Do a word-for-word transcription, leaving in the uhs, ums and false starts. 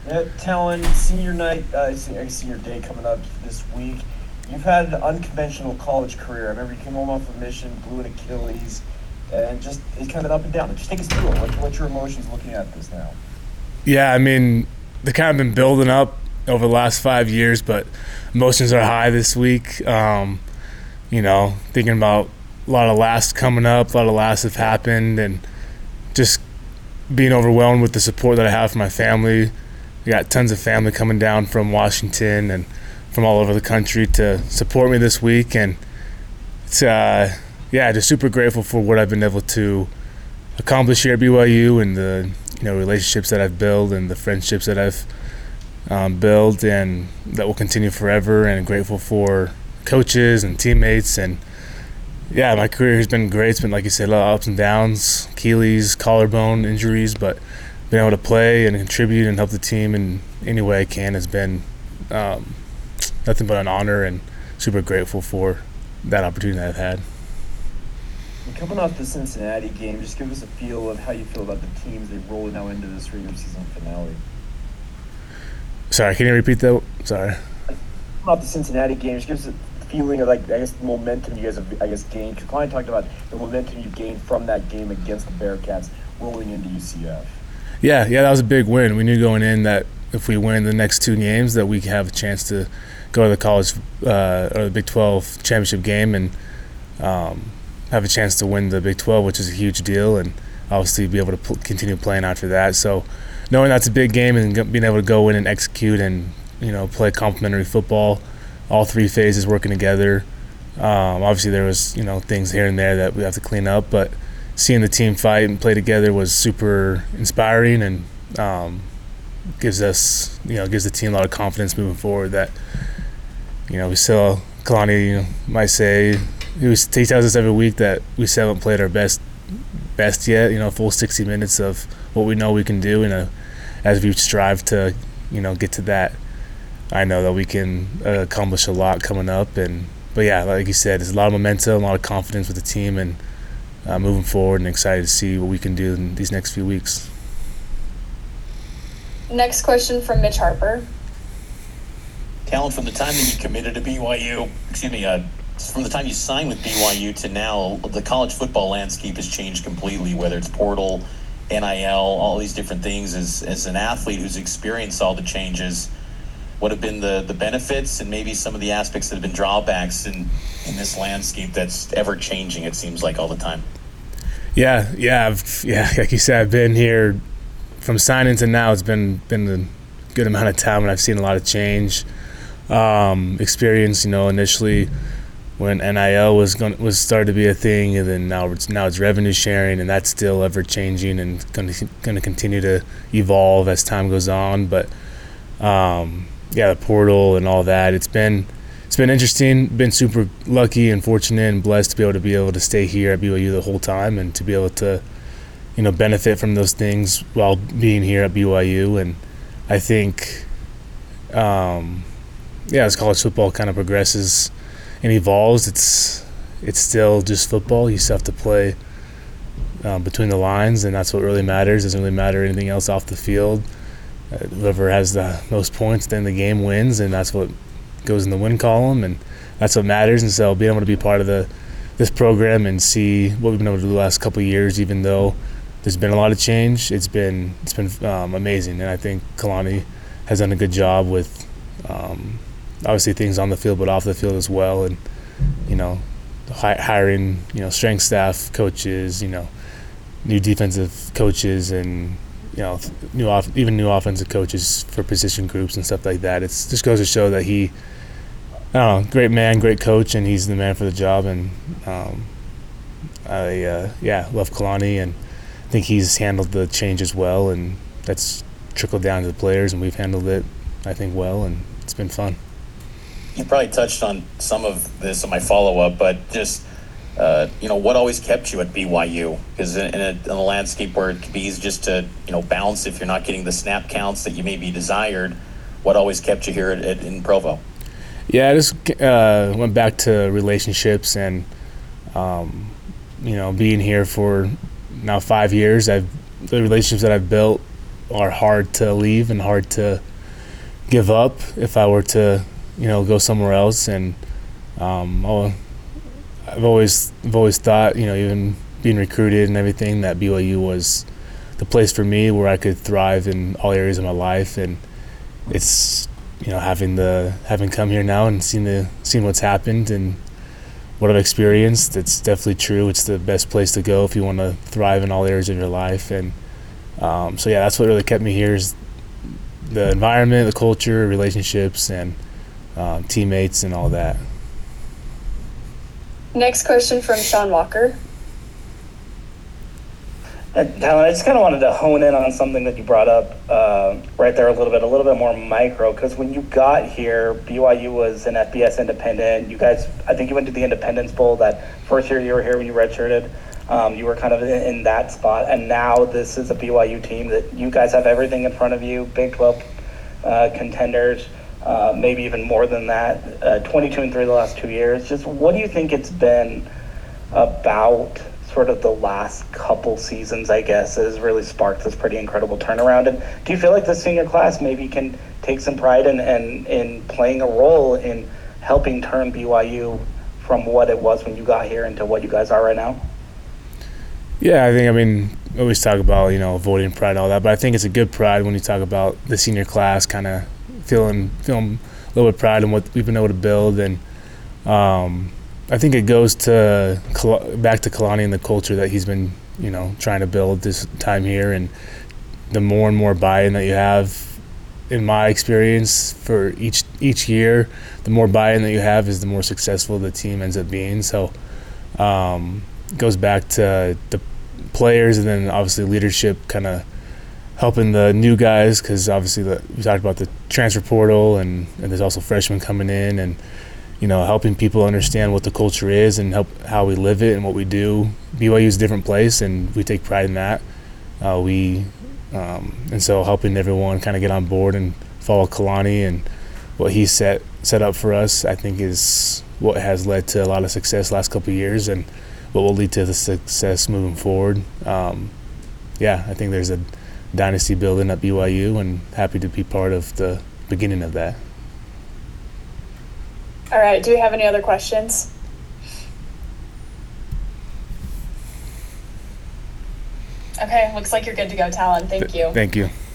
Yeah, Talon, senior night, uh, senior, senior day coming up this week. You've had an unconventional college career. I remember you came home off a mission, blew an Achilles, and just it's kind of up and down. Just take us through it. What, what's your emotions looking at this now? Yeah, I mean, they kind of been building up over the last five years, but emotions are high this week. Um, you know, thinking about a lot of lasts coming up, a lot of lasts have happened, and just being overwhelmed with the support that I have from my family. I got tons of family coming down from Washington and from all over the country to support me this week, and it's uh, yeah, just super grateful for what I've been able to accomplish here at B Y U and the you know relationships that I've built and the friendships that I've um, built and that will continue forever. And grateful for coaches and teammates, and yeah, my career has been great. It's been, like you said, a lot of ups and downs, Achilles, collarbone injuries, but being able to play and contribute and help the team in any way I can has been um, nothing but an honor, and super grateful for that opportunity that I've had. And coming off the Cincinnati game, just give us a feel of how you feel about the teams they roll now into this regular season finale. Sorry, can you repeat that? Sorry. Coming off the Cincinnati game, just give us a feeling of, like, I guess, the momentum you guys have, I guess, gained. Because Klein talked about the momentum you gained from that game against the Bearcats rolling into U C F. Yeah, yeah, that was a big win. We knew going in that if we win the next two games, that we could have a chance to go to the college uh, or the Big twelve championship game and um, have a chance to win the Big twelve, which is a huge deal, and obviously be able to pl- continue playing after that. So, knowing that's a big game and g- being able to go in and execute and you know play complementary football, all three phases working together. Um, obviously, there was you know things here and there that we have to clean up, but seeing the team fight and play together was super inspiring, and um, gives us, you know, gives the team a lot of confidence moving forward. That, you know, we still, Kalani you know, might say, he, was, he tells us every week that we still haven't played our best, best yet. You know, full sixty minutes of what we know we can do, and uh, as we strive to, you know, get to that, I know that we can uh, accomplish a lot coming up. And but yeah, like you said, there's a lot of momentum, a lot of confidence with the team, and Uh, moving forward, and excited to see what we can do in these next few weeks. Next question from Mitch Harper. Talon, from the time that you committed to B Y U, excuse me, uh, from the time you signed with B Y U to now, the college football landscape has changed completely, whether it's portal, N I L, all these different things. As, as an athlete who's experienced all the changes, what have been the, the benefits and maybe some of the aspects that have been drawbacks in, in this landscape that's ever changing, it seems like, all the time? Yeah, yeah, I've, yeah. Like you said, I've been here from signing to now. It's been been a good amount of time, and I've seen a lot of change. Um, experience, you know, initially when N I L was going was started to be a thing, and then now it's now it's revenue sharing, and that's still ever changing and going to going to continue to evolve as time goes on. But um, yeah, the portal and all that, it's been. It's been interesting, been super lucky and fortunate and blessed to be able to be able to stay here at B Y U the whole time, and to be able to, you know, benefit from those things while being here at B Y U. And I think, um, yeah, as college football kind of progresses and evolves, it's it's still just football. You still have to play um, between the lines, and that's what really matters. It doesn't really matter anything else off the field. Uh, whoever has the most points, then the game wins, and that's what goes in the win column, and that's what matters. And so being able to be part of the this program and see what we've been able to do the last couple of years, even though there's been a lot of change, it's been it's been um, amazing. And I think Kalani has done a good job with um, obviously things on the field, but off the field as well. And you know, hi- hiring you know strength staff, coaches, you know, new defensive coaches, and you know new off- even new offensive coaches for position groups and stuff like that. It's just goes to show that he. I don't know, great man, great coach, and he's the man for the job. And um, I, uh, yeah, love Kalani, and I think he's handled the change as well, and that's trickled down to the players, and we've handled it, I think, well, and it's been fun. You probably touched on some of this in my follow-up, but just, uh, you know, what always kept you at B Y U? Because in, in, a, in a landscape where it can be easy just to, you know, bounce if you're not getting the snap counts that you may be desired, what always kept you here at, at, in Provo? Yeah, I just uh, went back to relationships, and um, you know, being here for now five years, I've the relationships that I've built are hard to leave and hard to give up if I were to, you know, go somewhere else. And um, I'll, I've always I've always thought, you know, even being recruited and everything, that B Y U was the place for me where I could thrive in all areas of my life. And it's, you know, having the having come here now and seen the seen what's happened and what I've experienced, it's definitely true. It's the best place to go if you want to thrive in all areas of your life. And um, so yeah, that's what really kept me here, is the environment, the culture, relationships, and um, teammates, and all that. Next question from Sean Walker. Uh, Talon, I just kind of wanted to hone in on something that you brought up uh, right there a little bit, a little bit more micro, because when you got here, B Y U was an F B S independent. You guys, I think you went to the Independence Bowl that first year you were here when you redshirted. Um, you were kind of in, in that spot, and now this is a B Y U team that you guys have everything in front of you, Big twelve uh, contenders, uh, maybe even more than that, uh, twenty-two and three the last two years. Just what do you think it's been about sort of the last couple seasons, I guess, has really sparked this pretty incredible turnaround? And do you feel like the senior class maybe can take some pride in, in, in playing a role in helping turn B Y U from what it was when you got here into what you guys are right now? Yeah, I think, I mean, we always talk about, you know, avoiding pride and all that, but I think it's a good pride when you talk about the senior class, kind of feeling, feeling a little bit of pride in what we've been able to build. And um, I think it goes to back to Kalani and the culture that he's been, you know, trying to build this time here. And the more and more buy-in that you have, in my experience, for each each year, the more buy-in that you have is the more successful the team ends up being. So um, it goes back to the players, and then obviously leadership, kind of helping the new guys, because obviously the, we talked about the transfer portal, and, and there's also freshmen coming in, and you know, helping people understand what the culture is and help how we live it and what we do. B Y U is a different place, and we take pride in that. Uh, we um, and so helping everyone kind of get on board and follow Kalani and what he set set up for us, I think, is what has led to a lot of success last couple of years, and what will lead to the success moving forward. Um, yeah, I think there's a dynasty building at B Y U, and happy to be part of the beginning of that. All right, do we have any other questions? Okay, looks like you're good to go, Talon. Thank you. Thank you.